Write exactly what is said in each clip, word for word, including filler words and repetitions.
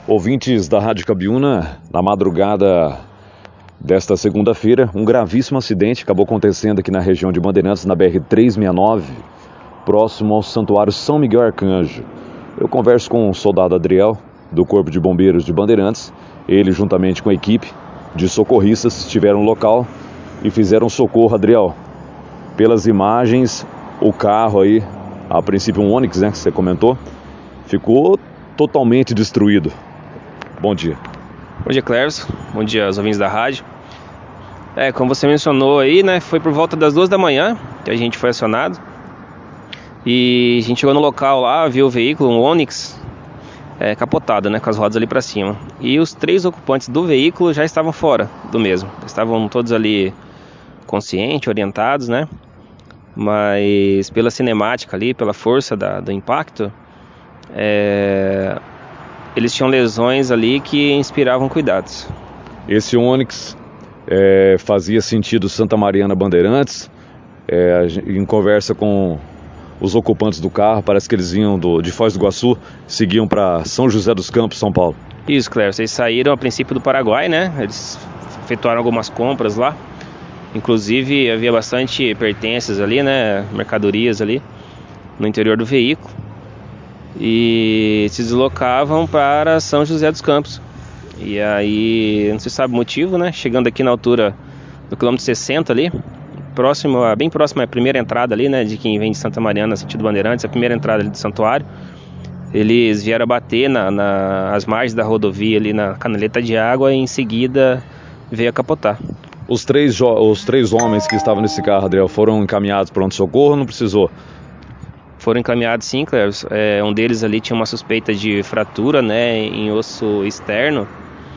Ouvintes da Rádio Cabiúna, na madrugada desta segunda-feira, um gravíssimo acidente acabou acontecendo aqui na região de Bandeirantes, na B R trezentos e sessenta e nove, próximo ao Santuário São Miguel Arcanjo. Eu converso com o soldado Adriel, do Corpo de Bombeiros de Bandeirantes. Ele, juntamente com a equipe de socorristas, estiveram no local e fizeram socorro. Adriel, pelas imagens, o carro aí, a princípio um Onix, né, que você comentou, ficou totalmente destruído. Bom dia. Bom dia, Cleverson. Bom dia aos ouvintes da rádio. É, como você mencionou aí, né, foi por volta das duas da manhã que a gente foi acionado. E a gente chegou no local lá, viu o veículo, um Onix, é, capotado, né, com as rodas ali para cima. E os três ocupantes do veículo já estavam fora do mesmo. Estavam todos ali conscientes, orientados, né? Mas pela cinemática ali, pela força da, do impacto, é... eles tinham lesões ali que inspiravam cuidados. Esse Onix é, fazia sentido Santa Mariana Bandeirantes. É, em conversa com os ocupantes do carro, parece que eles vinham do, de Foz do Iguaçu, seguiam para São José dos Campos, São Paulo. Isso, Cléber, vocês saíram a princípio do Paraguai, né? Eles efetuaram algumas compras lá. Inclusive havia bastante pertences ali, né? Mercadorias ali no interior do veículo. E se deslocavam para São José dos Campos. E aí, não se sabe o motivo, né? Chegando aqui na altura do quilômetro sessenta ali, próximo, bem próximo à primeira entrada ali, né? De quem vem de Santa Mariana, sentido Bandeirantes, a primeira entrada ali do santuário. Eles vieram bater na, na, as margens da rodovia ali na canaleta de água e em seguida veio a capotar. Os três, os três homens que estavam nesse carro, Adriel, foram encaminhados para pronto-socorro ou não precisou? Foram encaminhados sim, Cleves. É, um deles ali tinha uma suspeita de fratura, né, em osso externo,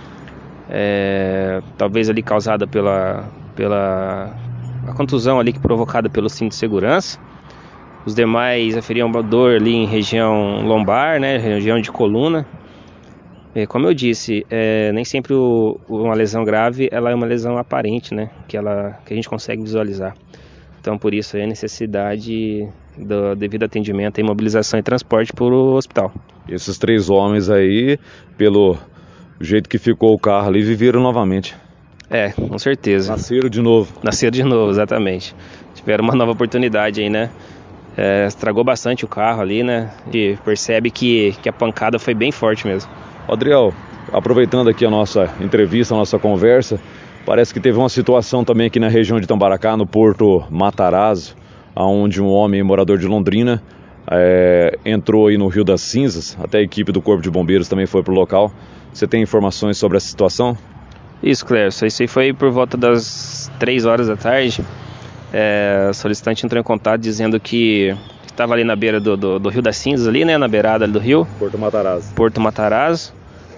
é, talvez ali causada pela, pela a contusão ali que provocada pelo cinto de segurança. Os demais aferiam dor ali em região lombar, né, região de coluna. É, como eu disse, é, nem sempre o, uma lesão grave ela é uma lesão aparente, né, que, ela, que a gente consegue visualizar. Então, por isso, aí a necessidade do devido atendimento, imobilização e transporte para o hospital. Esses três homens aí, pelo jeito que ficou o carro ali, viveram novamente. É, com certeza. Nasceram de novo. Nasceram de novo, exatamente. Tiveram uma nova oportunidade aí, né? É, estragou bastante o carro ali, né? E percebe que, que a pancada foi bem forte mesmo. Adriel, aproveitando aqui a nossa entrevista, a nossa conversa, parece que teve uma situação também aqui na região de Tambaracá, no Porto Matarazzo, onde um homem morador de Londrina é, entrou aí no Rio das Cinzas. Até a equipe do Corpo de Bombeiros também foi para o local. Você tem informações sobre essa situação? Isso, Cleverson. Isso aí foi por volta das três horas da tarde. É, o solicitante entrou em contato dizendo que estava ali na beira do, do, do Rio das Cinzas, ali, né, na beirada do rio. Porto Matarazzo. Porto Matarazzo.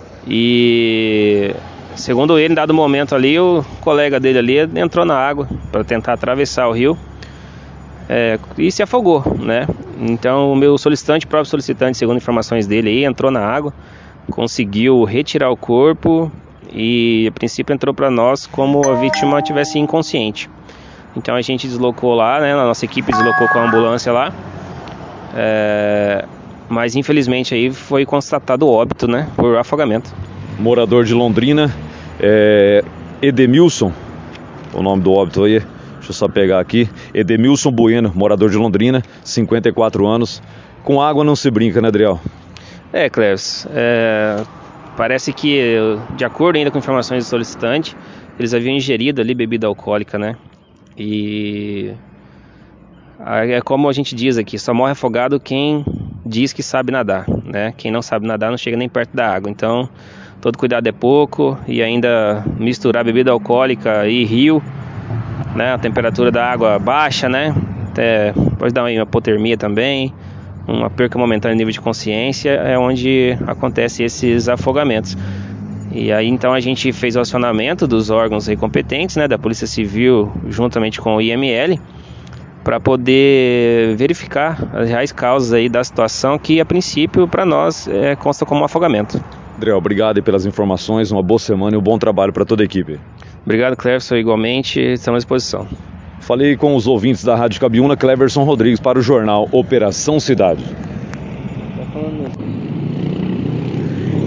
E segundo ele, em dado momento ali, o colega dele ali entrou na água para tentar atravessar o rio, é, e se afogou, né? Então o meu solicitante, próprio solicitante, segundo informações dele aí, entrou na água, conseguiu retirar o corpo e a princípio entrou para nós como a vítima estivesse inconsciente. Então a gente deslocou lá, né? A nossa equipe deslocou com a ambulância lá, é, mas infelizmente aí foi constatado óbito, né, por afogamento. Morador de Londrina, é, Edemilson, o nome do óbito aí, deixa eu só pegar aqui, Edemilson Bueno, morador de Londrina, cinquenta e quatro anos. Com água não se brinca, né, Adriel? É, Cleves, é, parece que, de acordo ainda com informações do solicitante, eles haviam ingerido ali bebida alcoólica, né? E é como a gente diz aqui, só morre afogado quem diz que sabe nadar, né? Quem não sabe nadar não chega nem perto da água. Então, todo cuidado é pouco, e ainda misturar bebida alcoólica e rio, né? A temperatura da água baixa, né? Até pode dar uma hipotermia também, uma perca momentânea de nível de consciência, é onde acontece esses afogamentos. E aí então a gente fez o acionamento dos órgãos aí competentes, né, da Polícia Civil juntamente com o I M L, para poder verificar as reais causas aí da situação, que a princípio para nós é, consta como um afogamento. Adriel, obrigado aí pelas informações, uma boa semana e um bom trabalho para toda a equipe. Obrigado, Cleverson, igualmente, estamos à disposição. Falei com os ouvintes da Rádio Cabiúna, Cleverson Rodrigues para o jornal Operação Cidade. Tá falando mesmo.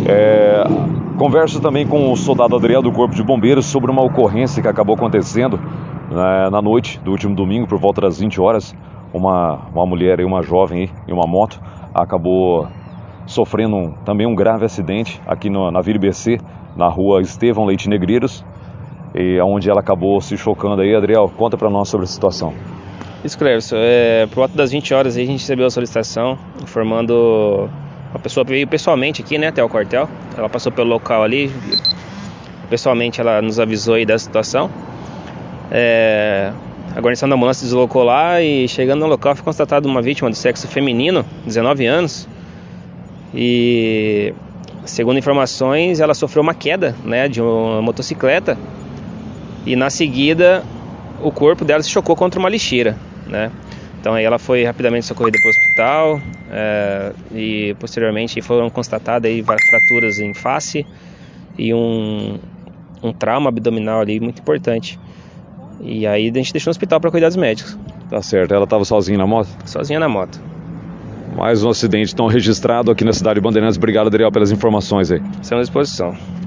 É, converso também com o soldado Adriel do Corpo de Bombeiros sobre uma ocorrência que acabou acontecendo né, na noite do último domingo, por volta das vinte horas. Uma, uma mulher e uma jovem aí, em uma moto acabou sofrendo um, também um grave acidente aqui no, na Vila I B C, na rua Estevão Leite Negreiros, e onde ela acabou se chocando aí. Adriel, conta para nós sobre a situação. Isso, Cleverson, é, por volta das vinte horas aí a gente recebeu a solicitação informando, a pessoa veio pessoalmente aqui, né, até o quartel, ela passou pelo local ali, pessoalmente ela nos avisou aí da situação. É, a guarnição da ambulância deslocou lá e chegando no local foi constatada uma vítima do sexo feminino, dezenove anos, e segundo informações ela sofreu uma queda, né, de uma motocicleta e na seguida o corpo dela se chocou contra uma lixeira, né? Então aí ela foi rapidamente socorrida para o hospital é, e posteriormente foram constatadas aí várias fraturas em face e um, um trauma abdominal ali muito importante. E aí a gente deixou no hospital para cuidar dos médicos. Tá certo, ela estava sozinha na moto? Sozinha na moto. Mais um acidente então registrado aqui na cidade de Bandeirantes. Obrigado, Adriel, pelas informações aí. Estamos à disposição.